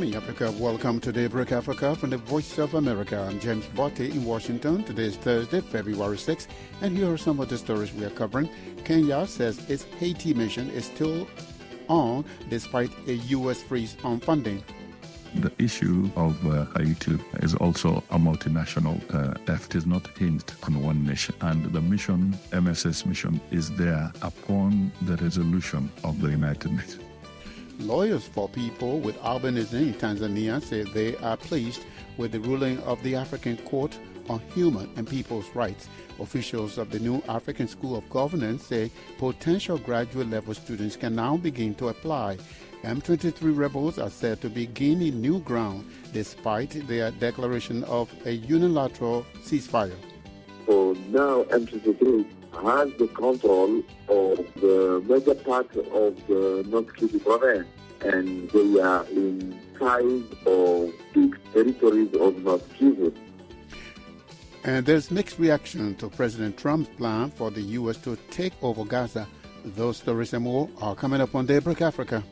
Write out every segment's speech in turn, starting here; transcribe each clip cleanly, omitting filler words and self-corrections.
morning, Africa. Welcome to Daybreak Africa from the Voice of America. I'm James Botte in Washington. Today is Thursday, February 6th, and here are some of the stories we are covering. Kenya says its Haiti mission is still on despite a U.S. freeze on funding. The issue of Haiti is also a multinational effort. It is not hinged on one nation. And the mission, MSS mission, is there upon the resolution of the United Nations. Lawyers for people with albinism in Tanzania say they are pleased with the ruling of the African Court on Human and People's Rights. Officials of the new African School of Governance say potential graduate level students can now begin to apply. M23 rebels are said to be gaining new ground despite their declaration of a unilateral ceasefire. So now M23 has the control of the major part of the North Kivu province, and they are inside of the territories of North Kivu. And there's mixed reaction to President Trump's plan for the U.S. to take over Gaza. Those stories and more are coming up on Daybreak Africa.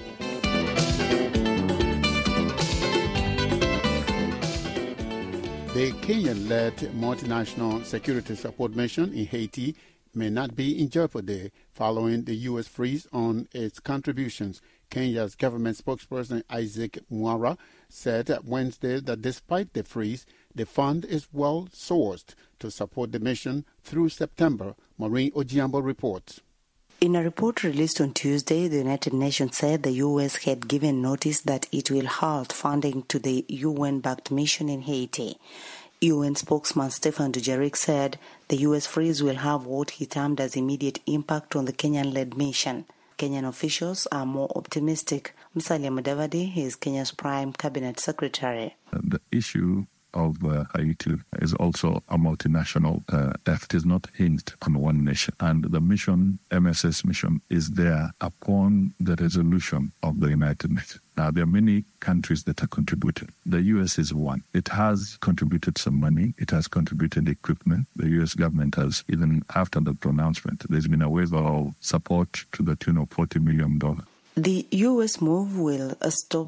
The Kenyan-led multinational security support mission in Haiti may not be in jeopardy following the U.S. freeze on its contributions. Kenya's government spokesperson Isaac Mwara said Wednesday that despite the freeze, the fund is well sourced to support the mission through September. Maureen Ojiambo reports. In a report released on Tuesday, the United Nations said the U.S. had given notice that it will halt funding to the UN-backed mission in Haiti. UN spokesman Stefan Dujarric said the U.S. freeze will have what he termed as immediate impact on the Kenyan-led mission. Kenyan officials are more optimistic. Musalia Mudavadi is Kenya's prime cabinet secretary. The issue of Haiti is also a multinational effort. It is not hinged on one nation. And the mission, MSS mission, is there upon the resolution of the United Nations. Now, there are many countries that are contributing. The U.S. is one. It has contributed some money. It has contributed equipment. The U.S. government has, even after the pronouncement, there's been a waiver of support to the tune of $40 million. The U.S. move will stop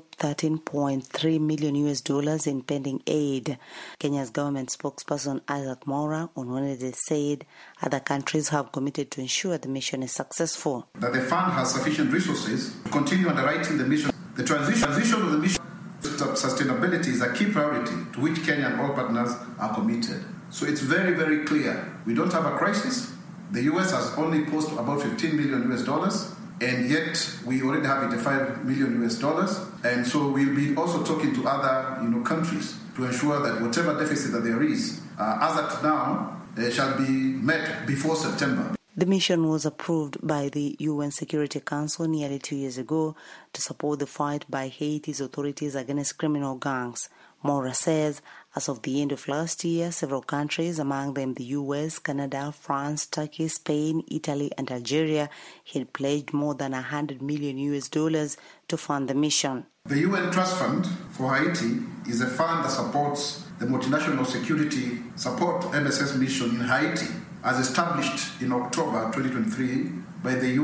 $13.3 million in pending aid. Kenya's government spokesperson Isaac Mora on Wednesday said other countries have committed to ensure the mission is successful. That the fund has sufficient resources to continue underwriting the mission. The transition of the mission sustainability is a key priority to which Kenya and all partners are committed. So it's very, very clear. We don't have a crisis. The U.S. has only posted about $15 million. And yet we already have $85 million. And so we'll be also talking to other countries to ensure that whatever deficit that there is, as at now, shall be met before September. The mission was approved by the UN Security Council nearly 2 years ago to support the fight by Haiti's authorities against criminal gangs. Mora says, as of the end of last year, several countries, among them the US, Canada, France, Turkey, Spain, Italy, and Algeria, had pledged more than $100 million to fund the mission. The UN Trust Fund for Haiti is a fund that supports the multinational security support MSS mission in Haiti, as established in October 2023 by the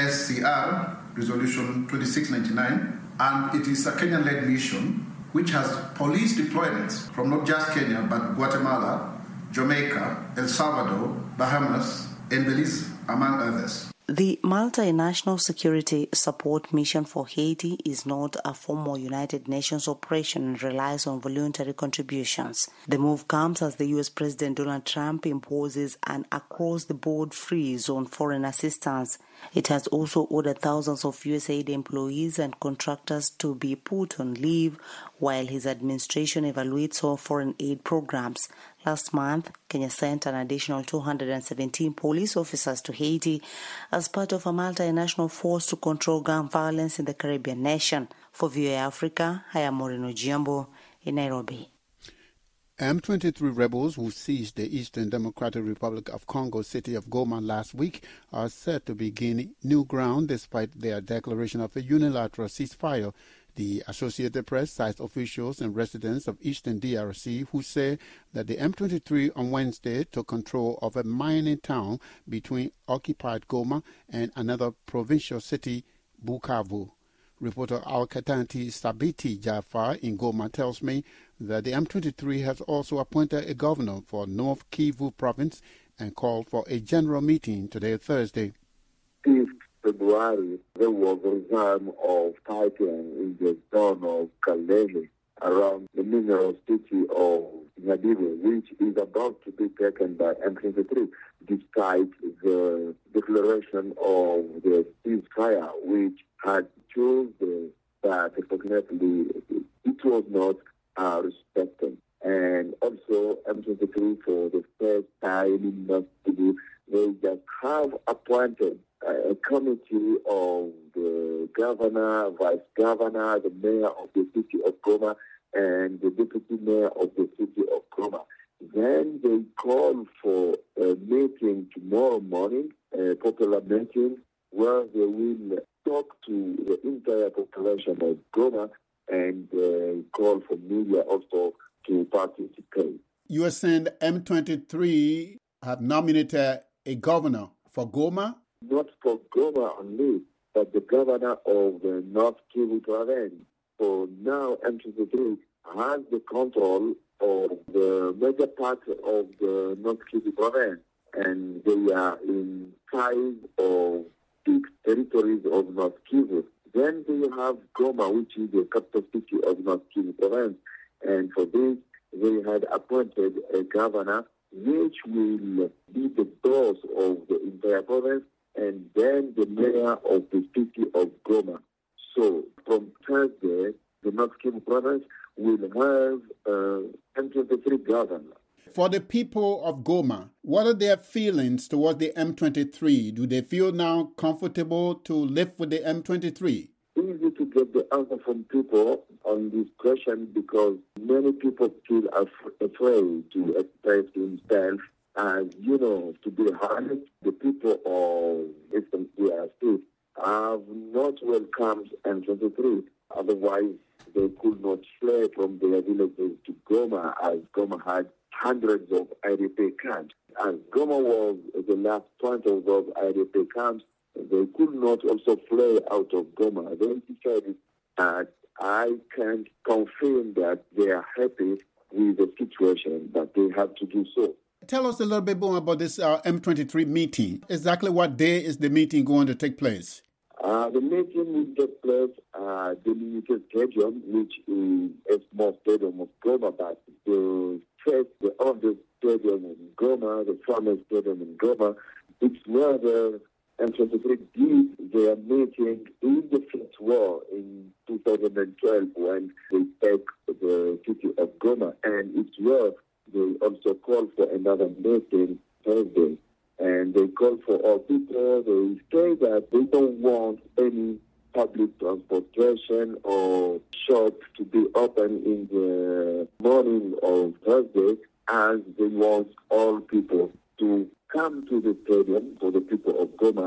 UNSCR Resolution 2699, and it is a Kenyan-led mission which has police deployments from not just Kenya, but Guatemala, Jamaica, El Salvador, Bahamas, and Belize, among others. The multinational security support mission for Haiti is not a formal United Nations operation and relies on voluntary contributions. The move comes as the U.S. President Donald Trump imposes an across-the-board freeze on foreign assistance. It has also ordered thousands of USAID employees and contractors to be put on leave while his administration evaluates all foreign aid programs. Last month, Kenya sent an additional 217 police officers to Haiti as part of a multinational force to control gun violence in the Caribbean nation. For VOA Africa, I am Maureen Ojiambo in Nairobi. M23 rebels who seized the Eastern Democratic Republic of Congo city of Goma last week are said to be gaining new ground despite their declaration of a unilateral ceasefire. The Associated Press cites officials and residents of Eastern DRC who say that the M23 on Wednesday took control of a mining town between occupied Goma and another provincial city, Bukavu. Reporter Al-Katanti Sabiti Jafar in Goma tells me that the M23 has also appointed a governor for North Kivu province and called for a general meeting today, Thursday. 5th February, there was a time of fighting in the zone of Kalele around the mineral city of Nyabibwe, which is about to be taken by M23, despite the declaration of the ceasefire, which had chosen that unfortunately it was not respected. And also M23 for the first time in North Kivu, they just have appointed a committee of the governor, vice governor, the mayor of the city of Goma, and the deputy mayor of the city of Goma. Then they call for a meeting tomorrow morning, a popular meeting, where they will talk to the entire population of Goma and call for media also to participate. You are saying the M23 have nominated a governor for Goma? Not for Goma only, but the governor of the North Kivu province. So now M23 has the control of the major part of the North Kivu province, and they are in 5 of 6 territories of North Kivu. Then they have Goma, which is the capital city of North Kivu province, and for this they had appointed a governor which will be the boss of the entire province, and then the mayor of the city of Goma. So from Thursday, the North Kivu province will have M23 governor. For the people of Goma, what are their feelings towards the M23? Do they feel now comfortable to live with the M23? Easy to get the answer from people on this question because many people feel afraid to express themselves. As you know, to be honest, the people of Eastern DRC have not welcomed M23. Otherwise, they could not flee from their villages to Goma, as Goma had hundreds of IDP camps. As Goma was the last point of those IDP camps, they could not also flee out of Goma. They decided that I can confirm that they are happy with the situation, but they have to do so. Tell us a little bit more about this M23 meeting. Exactly what day is the meeting going to take place? The meeting will take place at the Military Stadium, which is a small stadium of Goma, but the oldest stadium in Goma, the famous stadium in Goma, it's where the M23 did their meeting in the First War in 2012 when they take the city of Goma, and it's where they also call for another meeting Thursday. And they call for all people. They say that they don't want any public transportation or shops to be open in the morning of Thursday, as they want all people to come to the stadium for the people of Goma.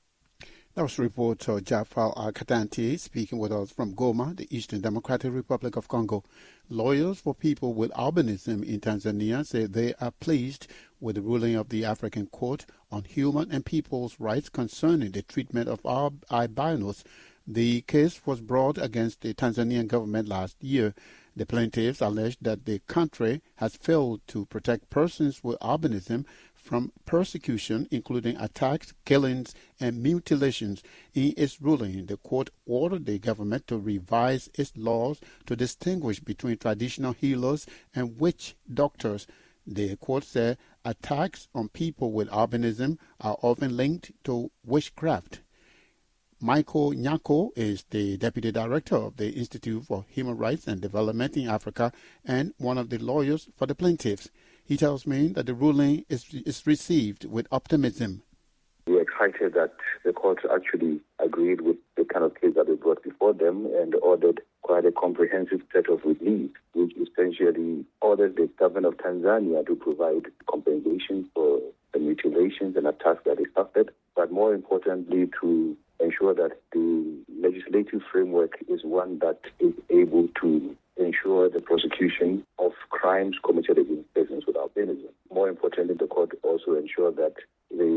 That was reporter Jafar Al-Katanti speaking with us from Goma, the Eastern Democratic Republic of Congo. Lawyers for people with albinism in Tanzania say they are pleased with the ruling of the African Court on Human and People's Rights concerning the treatment of albinos. The case was brought against the Tanzanian government last year. The plaintiffs alleged that the country has failed to protect persons with albinism from persecution, including attacks, killings, and mutilations. In its ruling, the court ordered the government to revise its laws to distinguish between traditional healers and witch doctors. The court said attacks on people with albinism are often linked to witchcraft. Michael Nyako is the Deputy Director of the Institute for Human Rights and Development in Africa and one of the lawyers for the plaintiffs. He tells me that the ruling is received with optimism. We're excited that the court actually agreed with the kind of case that they brought before them and ordered quite a comprehensive set of relief, which essentially orders the government of Tanzania to provide compensation for the mutilations and attacks that they suffered, but more importantly to ensure that the legislative framework is one that is able to ensure the prosecution of crimes committed against persons with albinism. More importantly, the court also ensured that the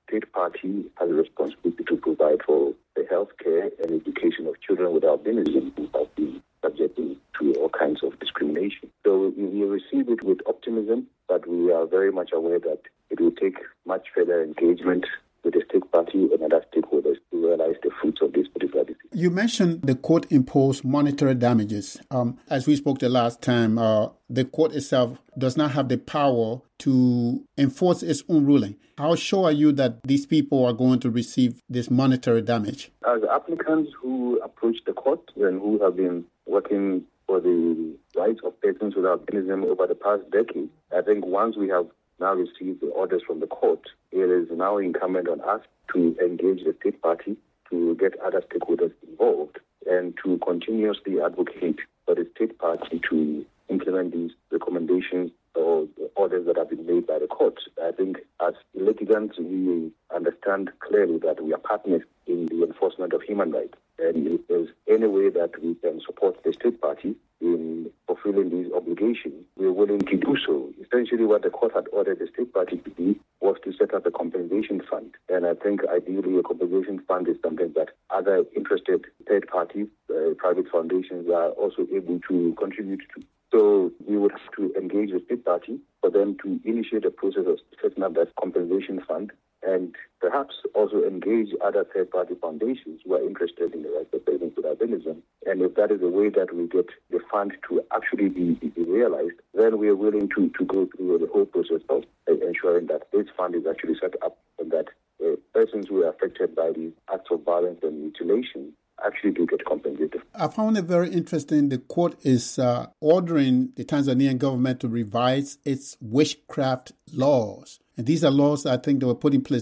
state party has a responsibility to provide for the health care and education of children with albinism who have been subjected to all kinds of discrimination. So we receive it with optimism, but we are very much aware that it will take much further engagement with the state party and other stakeholders to realize the fruits of this particular decision. You mentioned the court-imposed monetary damages. As we spoke the last time, the court itself does not have the power to enforce its own ruling. How sure are you that these people are going to receive this monetary damage? As applicants who approach the court and who have been working for the rights of persons with albinism over the past decade, I think once we have now received the orders from the court, it is now incumbent on us to engage the state party, to get other stakeholders involved, and to continuously advocate for the state party to implement these recommendations or orders that have been made by the court. I think as litigants, we understand clearly that we are partners in the enforcement of human rights. And if there's any way that we can support the state party in fulfilling these obligations, we're willing to do so. Essentially, what the court had ordered the state party to do was to set up a compensation fund. And I think ideally a compensation fund is something that other interested third parties, private foundations are also able to contribute to. So we would have to engage the state party for them to initiate a process of setting up that compensation fund, and perhaps also engage other third-party foundations who are interested in the rights of persons with albinism. And if that is a way that we get the fund to actually be realized, then we are willing to go through the whole process of ensuring that this fund is actually set up and that persons who are affected by these acts of violence and mutilation actually do get compensated. I found it very interesting. The court is ordering the Tanzanian government to revise its witchcraft laws. And these are laws, I think, that were put in place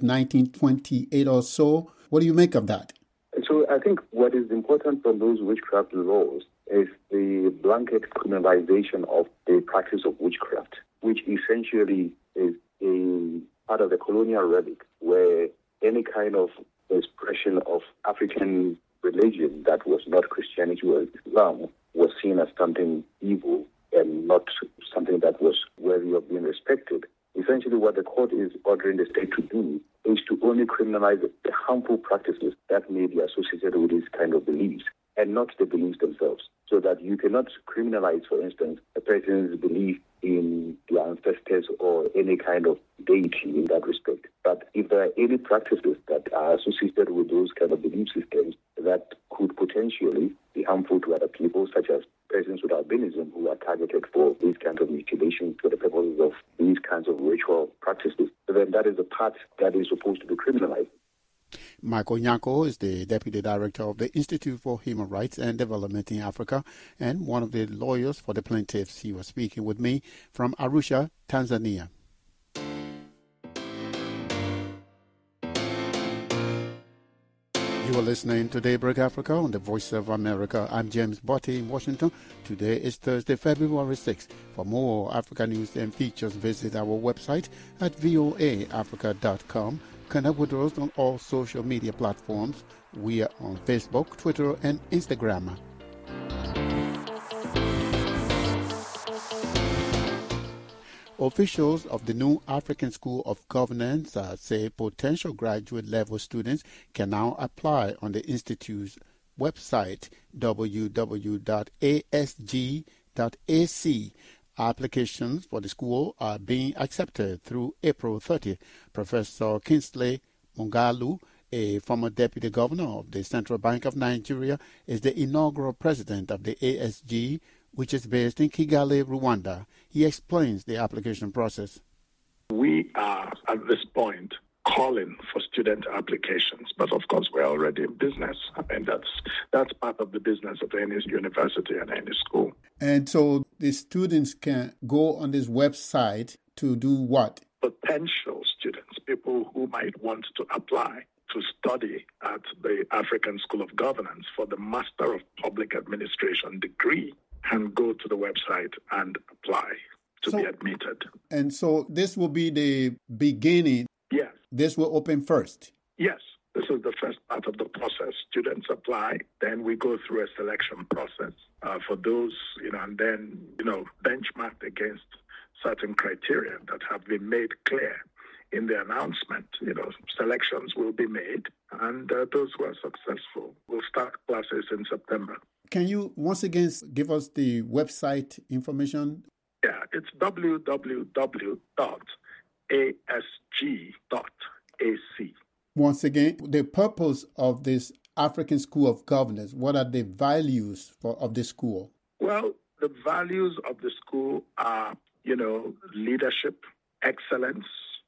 1928 or so. What do you make of that? So I think what is important from those witchcraft laws is the blanket criminalization of the practice of witchcraft, which essentially is a part of the colonial relic where any kind of expression of African religion that was not Christianity or Islam was seen as something evil and not something that was worthy of being respected. Essentially, what the court is ordering the state to do is to only criminalize the harmful practices that may be associated with these kind of beliefs and not the beliefs themselves. So that you cannot criminalize, for instance, a person's belief in their ancestors or any kind of deity in that respect. But if there are any practices that are associated with those kind of belief systems that could potentially be harmful to other people, such as persons with albinism who are targeted for these kinds of mutilations for the purposes of these kinds of ritual practices, then that is the part that is supposed to be criminalized. Michael Nyako is the Deputy Director of the Institute for Human Rights and Development in Africa and one of the lawyers for the plaintiffs. He was speaking with me from Arusha, Tanzania. You are listening to Daybreak Africa on the Voice of America. I'm James Botti in Washington. Today is Thursday, February 6th. For more Africa news and features, visit our website at voaafrica.com. Connect with us on all social media platforms. We are on Facebook, Twitter, and Instagram. Officials of the New African School of Governance say potential graduate-level students can now apply on the Institute's website, www.asg.ac. Applications for the school are being accepted through April 30. Professor Kingsley Mungalu, a former deputy governor of the Central Bank of Nigeria, is the inaugural president of the ASG, which is based in Kigali, Rwanda. He explains the application process. We are, at this point, calling for student applications, but of course we're already in business. I mean, that's part of the business of any university and any school. And so the students can go on this website to do what? Potential students, people who might want to apply to study at the African School of Governance for the Master of Public Administration degree, can go to the website and apply to be admitted. And so this will be the beginning. Yes. This will open first. Yes. This is the first part of the process. Students apply, then we go through a selection process for those, and then, benchmarked against certain criteria that have been made clear in the announcement, selections will be made, and those who are successful will start classes in September. Can you once again give us the website information? Yeah, it's www.asg.ac. Once again, the purpose of this African School of Governance, what are the values of the school? Well, the values of the school are, leadership, excellence,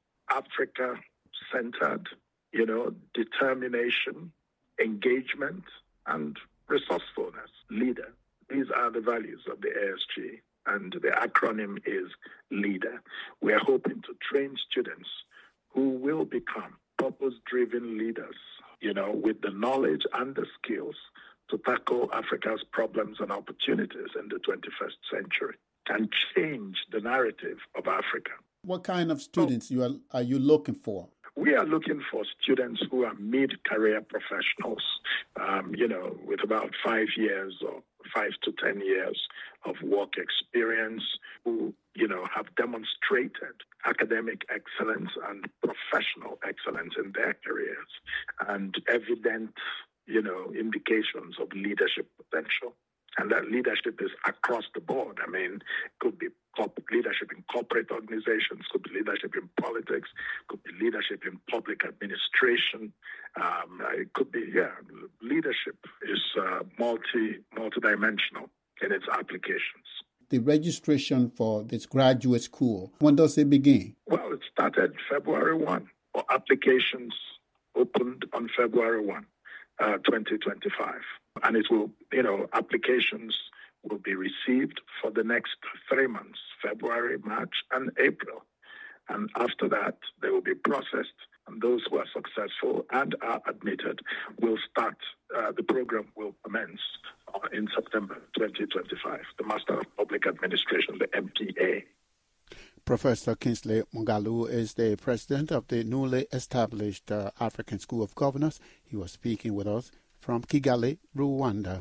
Africa-centered, determination, engagement, and resourcefulness, leader. These are the values of the ASG, and the acronym is LEADER. We are hoping to train students who will become purpose-driven leaders, with the knowledge and the skills to tackle Africa's problems and opportunities in the 21st century and change the narrative of Africa. What kind of students are you looking for? We are looking for students who are mid-career professionals, with about 5 years or 5 to 10 years of work experience, who, have demonstrated academic excellence and professional excellence in their careers and evident, indications of leadership potential. And that leadership is across the board. Could be leadership in corporate organizations, could be leadership in politics, could be leadership in public administration. It could be, leadership is multidimensional in its applications. The registration for this graduate school, when does it begin? Well, it started February 1. Applications opened on February 1, 2025. And it will, applications will be received for the next 3 months, February, March, and April. And after that, they will be processed, and those who are successful and are admitted will start, the program will commence in September 2025, the Master of Public Administration, the MPA. Professor Kingsley Moghalu is the president of the newly established African School of Governors. He was speaking with us from Kigali, Rwanda.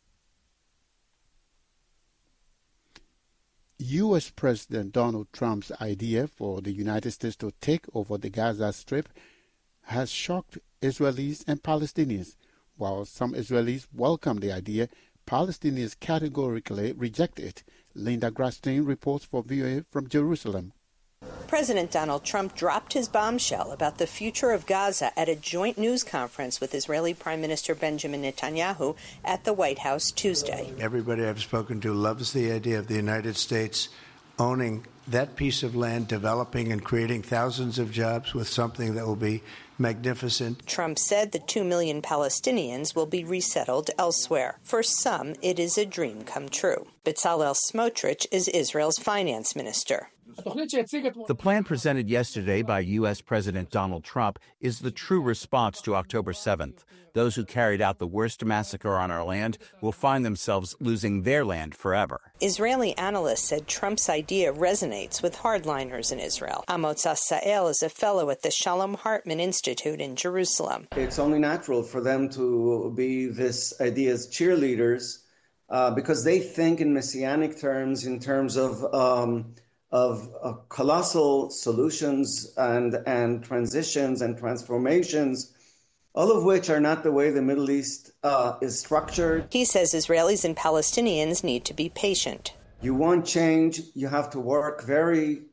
U.S. President Donald Trump's idea for the United States to take over the Gaza Strip has shocked Israelis and Palestinians. While some Israelis welcome the idea, Palestinians categorically reject it. Linda Grasstein reports for VOA from Jerusalem. President Donald Trump dropped his bombshell about the future of Gaza at a joint news conference with Israeli Prime Minister Benjamin Netanyahu at the White House Tuesday. Everybody I've spoken to loves the idea of the United States owning that piece of land, developing and creating thousands of jobs with something that will be magnificent. Trump said the 2 million Palestinians will be resettled elsewhere. For some, it is a dream come true. Bezalel Smotrich is Israel's finance minister. The plan presented yesterday by U.S. President Donald Trump is the true response to October 7th. Those who carried out the worst massacre on our land will find themselves losing their land forever. Israeli analysts said Trump's idea resonates with hardliners in Israel. Amotz Asael is a fellow at the Shalom Hartman Institute in Jerusalem. It's only natural for them to be this idea's cheerleaders because they think in messianic terms, in terms of colossal solutions and transitions and transformations, all of which are not the way the Middle East is structured. He says Israelis and Palestinians need to be patient. You want change, you have to work very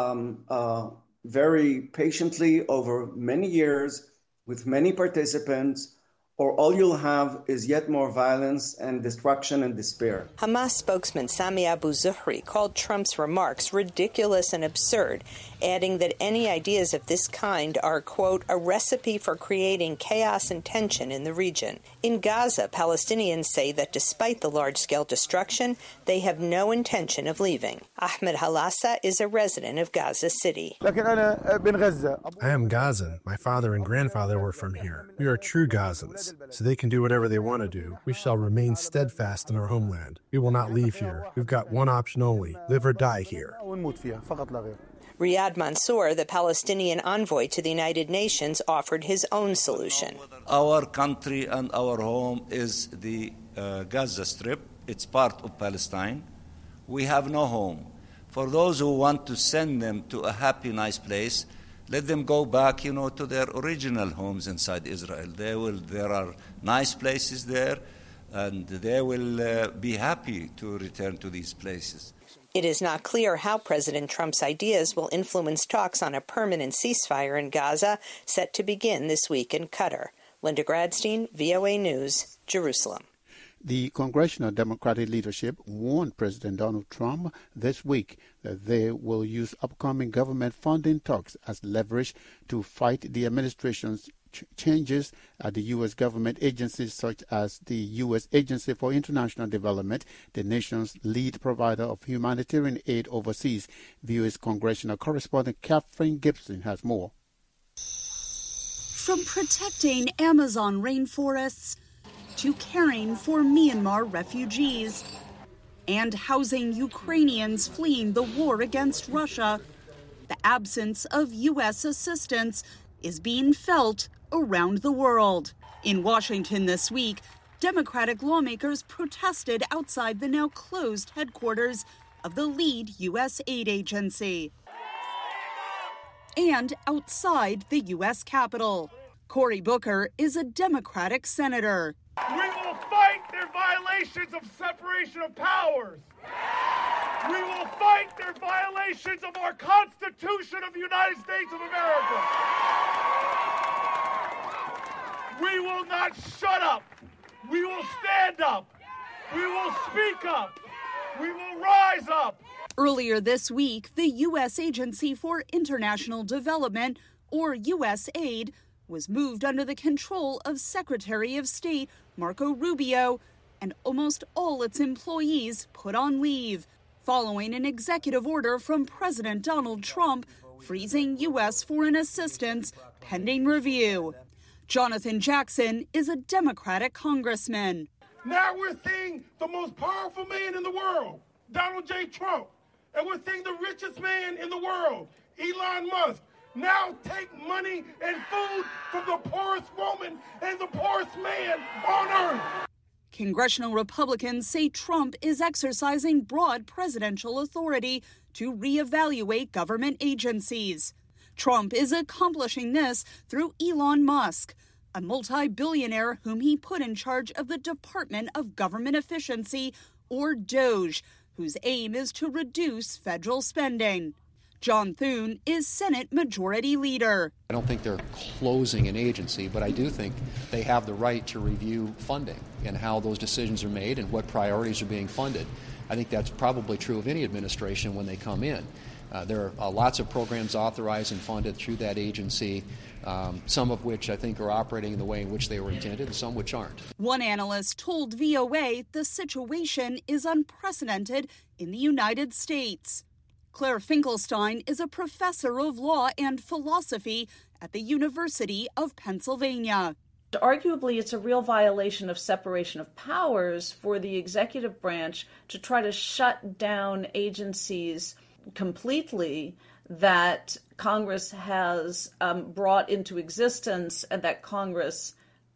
patiently over many years with many participants, or all you'll have is yet more violence and destruction and despair. Hamas spokesman Sami Abu Zuhri called Trump's remarks ridiculous and absurd, adding that any ideas of this kind are, quote, a recipe for creating chaos and tension in the region. In Gaza, Palestinians say that despite the large-scale destruction, they have no intention of leaving. Ahmed Halassa is a resident of Gaza City. I am Gazan. My father and grandfather were from here. We are true Gazans, so they can do whatever they want to do. We shall remain steadfast in our homeland. We will not leave here. We've got one option only, live or die here. Riyad Mansour, the Palestinian envoy to the United Nations, offered his own solution. Our country and our home is the Gaza Strip. It's part of Palestine. We have no home. For those who want to send them to a happy, nice place, Let them go back, to their original homes inside Israel. There are nice places there, and they will be happy to return to these places. It is not clear how President Trump's ideas will influence talks on a permanent ceasefire in Gaza, set to begin this week in Qatar. Linda Gradstein, VOA News, Jerusalem. The congressional Democratic leadership warned President Donald Trump this week that they will use upcoming government funding talks as leverage to fight the administration's changes at the U.S. government agencies such as the U.S. Agency for International Development, the nation's lead provider of humanitarian aid overseas. VOA's congressional correspondent Catherine Gibson has more. From protecting Amazon rainforests to caring for Myanmar refugees and housing Ukrainians fleeing the war against Russia, the absence of U.S. assistance is being felt around the world. In Washington this week, Democratic lawmakers protested outside the now closed headquarters of the lead U.S. aid agency and outside the U.S. Capitol. Cory Booker is a Democratic senator. We will fight their violations of separation of powers. We will fight their violations of our Constitution of the United States of America. We will not shut up. We will stand up. We will speak up. We will rise up. Earlier this week, the U.S. Agency for International Development, or USAID, was moved under the control of Secretary of State Marco Rubio, and almost all its employees put on leave, following an executive order from President Donald Trump freezing U.S. foreign assistance pending review. Jonathan Jackson is a Democratic congressman. Now we're seeing the most powerful man in the world, Donald J. Trump, and we're seeing the richest man in the world, Elon Musk, now take money and food from the poorest woman and the poorest man on earth. Congressional Republicans say Trump is exercising broad presidential authority to reevaluate government agencies. Trump is accomplishing this through Elon Musk, a multi-billionaire whom he put in charge of the Department of Government Efficiency, or DOGE, whose aim is to reduce federal spending. John Thune is Senate Majority Leader. I don't think they're closing an agency, but I do think they have the right to review funding and how those decisions are made and what priorities are being funded. I think that's probably true of any administration when they come in. There are lots of programs authorized and funded through that agency, some of which I think are operating in the way in which they were intended and some which aren't. One analyst told VOA the situation is unprecedented in the United States. Claire Finkelstein is a professor of law and philosophy at the University of Pennsylvania. Arguably, it's a real violation of separation of powers for the executive branch to try to shut down agencies completely that Congress has brought into existence and that Congress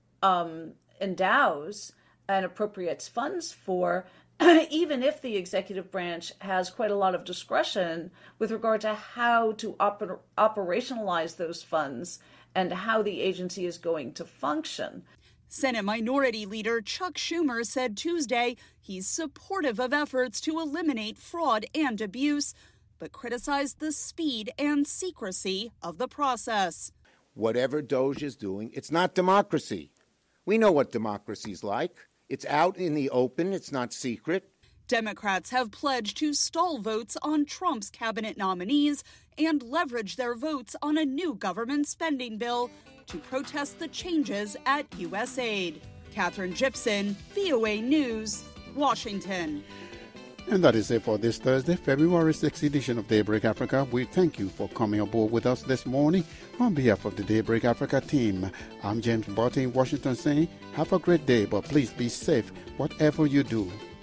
endows and appropriates funds for, even if the executive branch has quite a lot of discretion with regard to how to operationalize those funds and how the agency is going to function. Senate Minority Leader Chuck Schumer said Tuesday he's supportive of efforts to eliminate fraud and abuse, but criticized the speed and secrecy of the process. Whatever DOGE is doing, it's not democracy. We know what democracy's like. It's out in the open. It's not secret. Democrats have pledged to stall votes on Trump's cabinet nominees and leverage their votes on a new government spending bill to protest the changes at USAID. Catherine Gibson, VOA News, Washington. And that is it for this Thursday, February 6th edition of Daybreak Africa. We thank you for coming aboard with us this morning. On behalf of the Daybreak Africa team, I'm James Barton in Washington saying, have a great day, but please be safe whatever you do.